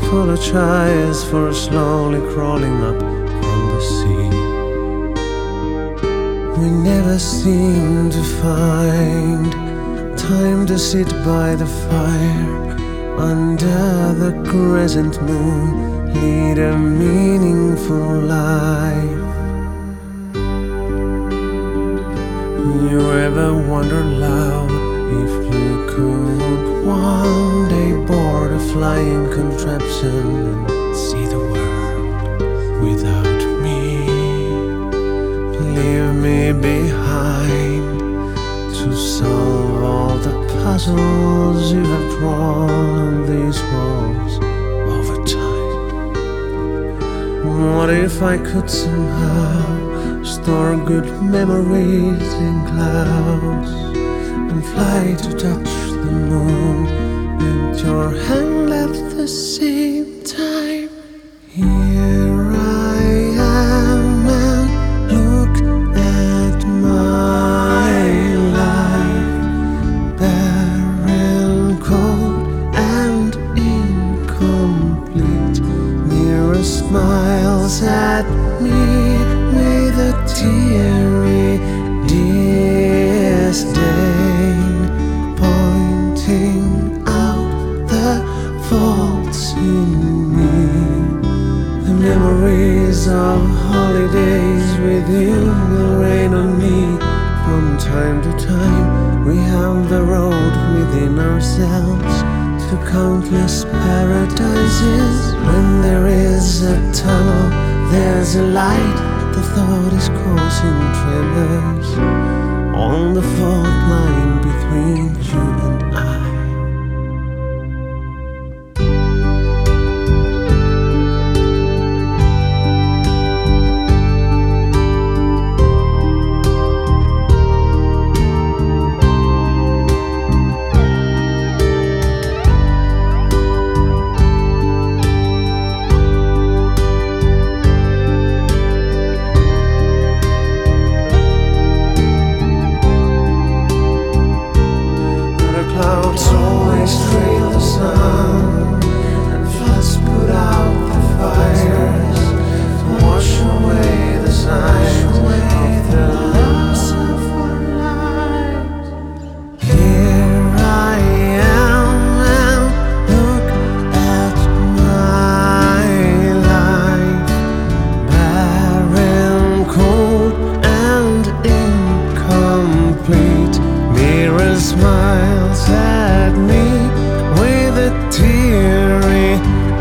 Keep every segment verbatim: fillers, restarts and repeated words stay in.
apologize for slowly crawling up from the sea. We never seem to find time to sit by the fire under the crescent moon, lead a meaningful life. You ever wonder loud if you could one day board a flying contraption and see the world without me? Leave me behind to solve all the puzzles you have drawn on these walls over time. What if I could somehow store good memories in clouds and fly to touch the moon and your hand at the same time? Here I am and look at my life, barren, cold and incomplete. Mirror smiles at me with a teary disdain, pointing out the faults in me. The memories of holidays with you will rain on me from time to time. We have the road within ourselves to countless paradises. When there is a tunnel, there's a light. The thought is causing tremors on the fault line between you and I. Clouds always trail the sun, and floods put out the fires to wash away the signs of the loss of our lives. Here I am and look at my life, barren, cold and incomplete. Mirror smiles at me with a teary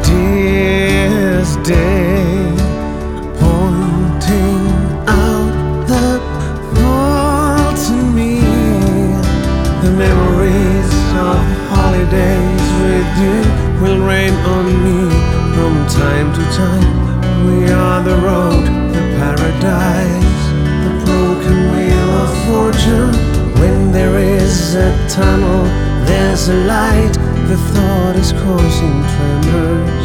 disdain, pointing out the faults in me. The memories of holidays with you will rain on me from time to time. We are the road, the paradise, the broken wheel of fortune. When there is a tunnel, there's a light. The thought is causing tremors